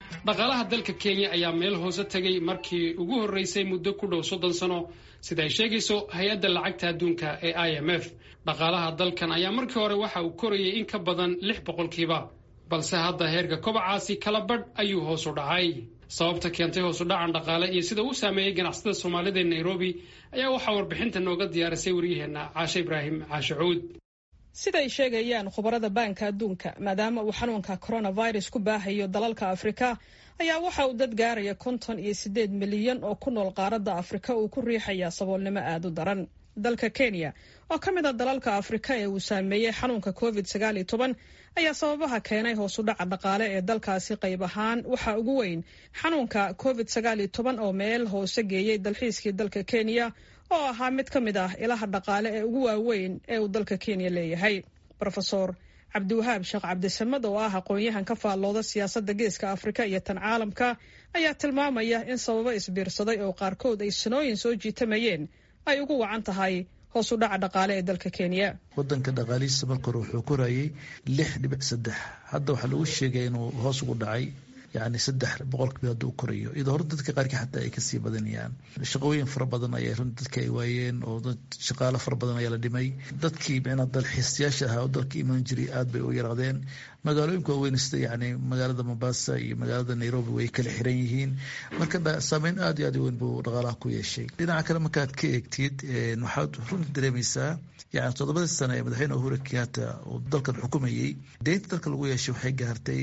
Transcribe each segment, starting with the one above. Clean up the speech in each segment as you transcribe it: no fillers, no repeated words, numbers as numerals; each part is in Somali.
dhaqaalaha dalka Kenya ayaa meel hoose tagay markii ugu horeysay muddo ku dhow 30 sano sida ay sheegayso hay'adda lacagta adduunka ee IMF. dhaqaalaha dalkan ayaa markii hore waxa uu korayay in ka badan 6%, balse hadda heerka kobacaasi kala badh ayuu hoos u dhacay. sababta keentay hoos u dhacan dhaqaale iyo sida uu saameeyay ganacsatada Soomaalida ee Nairobi ayaa waxa warbixinta nooga diyaarisay wariyaheena Caashe Ibraahim Caashe Cuud. sida ay sheegayaan khubarada baanka adduunka, maadaama uu xanuunka coronavirus ku baahayo dalalka Afrika, ayaa waxa uu dad gaaraya 58 milyan oo ku nool qaaradda Afrika uu ku riixaya saboolnimo aad u daran. dalka Kenya oo ka mid ah dalalka Afrika ee uu saameeyay xanuunka COVID-19 ayaa sababaha keenay hoos u dhaca dhaqaale ee dalkaasi qayb ahaan waxa ugu weyn xanuunka COVID-19 oo meel hoose geeyay dalxiiskii dalka Kenya oo ahaa mid ka mid ah ilaha dhaqaale ee ugu waaweyn ee uu dalka Kenya leeyahay. Professor Cabdiwahaab Sheekh Cabdisamad oo ah aqoon-yahan ka faallooda siyaasadda geeska Afrika iyo tan caalamka ayaa tilmaamaya in sababo isbiirsaday oo qaarkood ay sanooyin soo jiitamayeen ay ugu wacan tahay hoos u dhaca dhaqaale ee dalka Kenya. wadanka dhaqaalihiisa marka hore wuxuu korayay 6.3, hadda waxaa lagu sheegay inuu hoos ugu dhacay يعني 3% haduu korayo iyadoo hor dadka qaarkii xataa ay kasii badanayaan. shaqooyin fara badan ayaa dadka ay waayeen oo shaqaale fara badan ayaa la dhimay. dadkii dalxiisayaasha ahaa oo dalka iman jiray aad bay u yaraadeen. magaalooyinka waaweyn sida yani magaalada Mombasa iyo magaalada Nairobi way kala xiran yihiin. marka saameyn aad iyo aad u weyn buu dhaqaalaha ku yeeshay. dhinaca kale markaad ka eegtid waxaad runtii dareemaysaa yani 7 sano ee madaxweyne Uhuru Kenyatta oo dalkan xukumayay, deynta dalka lagu yeeshay waxay gaartay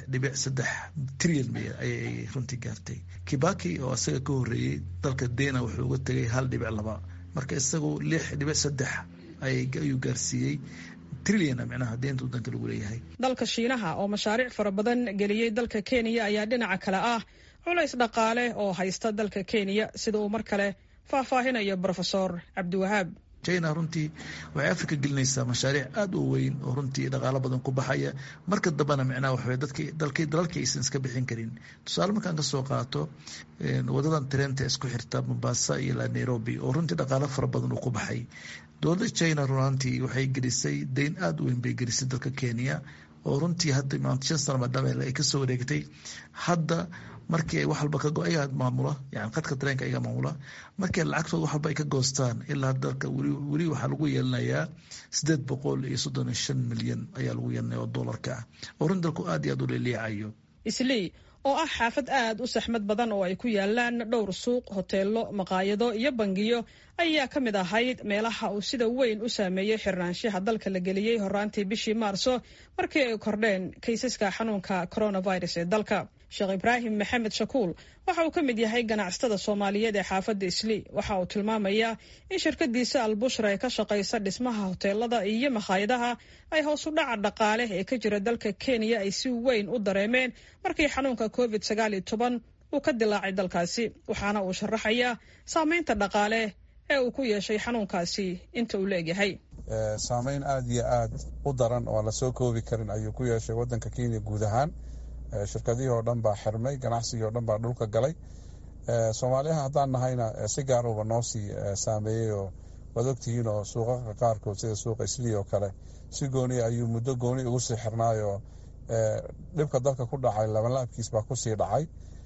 6.3 trilyan ayay runtii gaartay. Kibaki oo asaga ka horeeyay dalka deena wuxuu uga tagay 1.2, marka isagu 6.3 ayuu gaarsiiyey trilyan macnaha deynta dalka lagu leeyahay. dalka Shiinaha oo mashaariic fara badan geliyay dalka Kenya ayaa dhinaca kale ah culays dhaqaale oo haysta dalka Kenya, sida uu mar kale faahfaahinayo Professor Cabdiwahaab. China runtii waxay Afrika gelinaysaa mashaariic aad u weyn oo runtii dhaqaale badan ku baxaya, marka dambana macnaha waxa dalalka aysan iska bixin karin. tusaale markaan ka soo qaato wadadan treenta isku xirta Mombasa iyo Nairobi oo runtii dhaqaale fara badan uu ku baxay. dowladda China runtii waxay gelisay deyn aad u weyn bay gelisay dalka Kenya oo runtii hadda maanta sano madama ay ka soo wareegtay. hadda markii wax walba ka go'ay maamula yani qadka tareenka iga maamula markii lacagtooda wax walba ay ka goostaan ilaa dalka wali waxa lagu yeelanayaa 835 milyan ayaa lagu yeelanayaa oo dollarka ah oo runtii aad iyo aad u leeyahay. Islii oo ah xaafad aad u saxmad badan oo ay ku yaalaan dhowr suuq, hoteelo, maqaayado iyo bangiyo ayaa ka mid ahayd meelaha uu sida weyn u saameeyay xirnaanshaha dalka la geliyay horaantii bishii Maarso markii ay kordheen kaysaska xanuunka coronavirus ee dalka. Sheekh Ibraahim Maxamed Shakuul waxa uu ka mid yahay ganacsatada Soomaaliyeed ee xaafadda Islii. waxa uu tilmaamayaa in shirkadiisa Al-Bushra ee ka shaqeysa dhismaha hoteelada iyo maqaayadaha ay hoos u dhaca dhaqaale ee ka jira dalka Kenya ay si weyn u dareemeen markii xanuunka COVID-19 uu ka dilaacay dalkaasi. waxaana uu sharaxayaa saameynta dhaqaale ee uu ku yeeshay xanuunkaasi inta uu leeyahay. saameyn aad iyo aad u daran oo la soo koobi karin ayuu ku yeeshay wadanka Kenya guud ahaan. shirkadihii oo dhan baa xirmay, ganacsigii oo dhan baa dhulka galay. Soomaaliyaha haddaan nahayna si gaar uba noo sii saameeyey oo waad ogtihiin oo suuqaqa qaarkood sida suuqa Islii oo kale si gooni ayuu muddo gooni ugu sii xirnaayoo dhibka dalka ku dhacay labanlaabkiis baa kusii dhacay.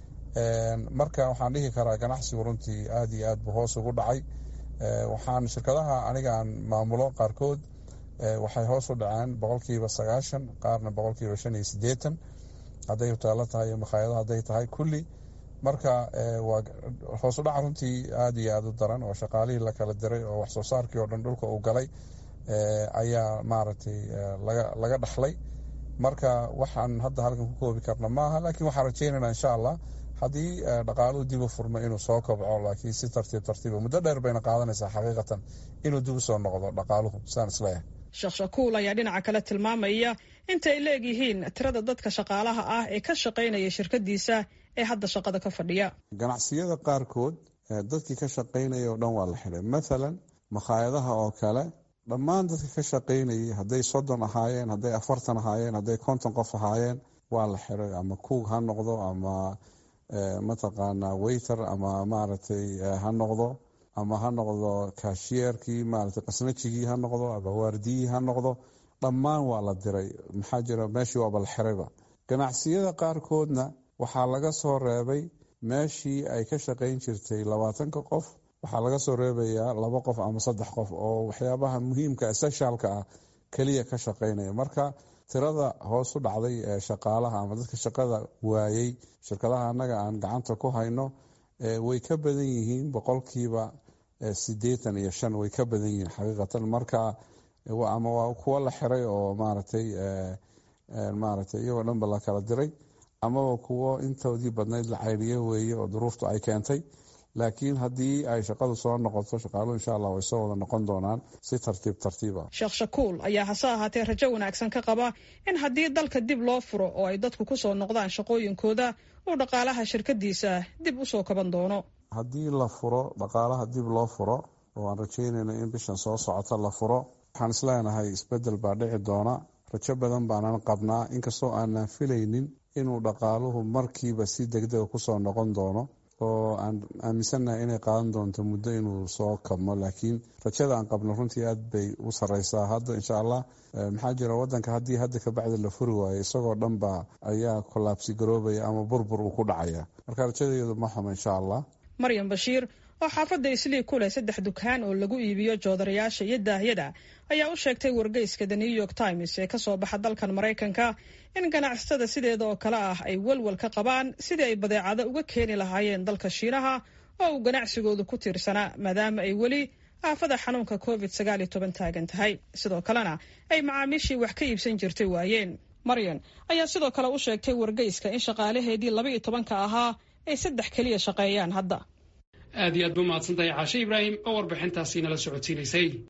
marka waxaan dhihi karaa ganacsigu runtii aad iyo aad buu hoos ugu dhacay. waxaan shirkadaha aniga aan maamulo qaarkood waxay hoos u dhaceen 90%, qaarna 85%, hadday hoteelo tahay iyo makhaayado hadday tahay kulli. marka waa hoos u dhaca runtii aad iyo aad u daran oo shaqaalihii la kala diray oo wax soo saarkii oo dhan dhulka uu galay ayaa maaragtay laga dhaxlay. marka waxaan hadda halkan ku koobi karna maaha, laakiin waxaan rajaynaynaa insha allah haddii dhaqaaluhu dib u furmo inuu soo kobco, laakiin si tartiib muddo dheer bayna qaadanaysaa xaqiiqatan inuu dib u soo noqdo dhaqaaluhu, saan isleeyahay. Sheekh Shakuul ayaa dhinaca kale tilmaamaya inta ay leegyihiin tirada dadka shaqaalaha ah ee ka shaqaynaya shirkadiisa ee hadda shaqada ka fadhiya. ganacsiyada qaarkood dadkii ka shaqaynaya oo dhan waa la xiray. mathalan makhaayadaha oo kale dhammaan dadka ka shaqaynayay hadday 30 ahaayeen, hadday 40 ahaayeen, hadday 50 qof ahaayeen waa la xiray. ama cook ha noqdo ama mataqaanaa waiter ama maaragtay ha noqdo ama ha noqdo kaashiyerkii maaragtay qasnajigii ha noqdo ama waardiyii ha noqdo, dhammaan waa la diray. maxaa jira meeshii waaba la xirayba. ganacsiyada qaarkoodna waxaa laga soo reebay meeshii ay ka shaqayn jirtay 20 qof waxaa laga soo reebayaa 2 qof ama 3 qof oo waxyaabaha muhiimka essentialka ah kaliya ka shaqaynaya. marka tirada hoos u dhacday ee shaqaalaha ama dadka shaqada waayay shirkadaha annaga aan gacanta ku hayno way ka badan yihiin boqolkiiba 85 way ka badan yihiin xaqiiqatan. marka ama waa kuwa la xiray oo maaragtay iyagoo dhanba la kala diray amaba kuwo intoodii badnayd la cayriye weeye oo duruuftu ay keentay. laakiin haddii ay shaqadu soo noqoto shaqaaluhu insha allah way soo wada noqon doonaan si tartiib ah. sheekh shakuul ayaa hase ahaatee rajo wanaagsan ka qaba in haddii dalka dib loo furo oo ay dadku ku soo noqdaan shaqooyinkooda uu dhaqaalaha shirkadiisa dib u soo kaban doono. haddii la furo dhaqaalaha dib loo furo oo aan rajaynayno in bishan soo socota la furo, waxaan isleenahay isbedel baa dhici doona. rajo badan baanan qabnaa inkastoo aanan filaynin inuu dhaqaaluhu markiiba si degdega kusoo noqon doono oo aan aaminsannahay inay qaadan doonto muddo inuu soo kabmo. laakiin rajada aan qabno runtii aad bay u sarreysaa hadda insha allah. maxaa jira wadanka haddii hadda ka bacdi la furi waayo isagoo dhanba ayaa kolaabsi garoobaya ama burbur uu ku dhacaya. marka rajadeedu ma xumo insha allah. Maryam Bashiir oo xaafadda Islii ku leh 3 dukaan oo lagu iibiyo joodarayaasha iyo daahyada ayaa u sheegtay wargeyska The New York Times ee ka soo baxa dalkan Mareykanka in ganacsatada sideeda oo kale ah ay walwal ka qabaan sidii ay badeecado uga keeni lahaayeen dalka Shiinaha oo uu ganacsigoodu ku tiirsanaa maadaama ay weli aafada xanuunka COVID-19 taagan tahay. sidoo kalena ay macaamiishii wax ka iibsan jirtay waayeen. Maryam ayaa sidoo kale u sheegtay wargeyska in shaqaalaheedii 12 ahaa ay 3 kaliya shaqeeyaan hadda. aad iyo aad buu mahadsantahay Caashe Ibraahim oo warbixintaasi nala socodsiinaysay.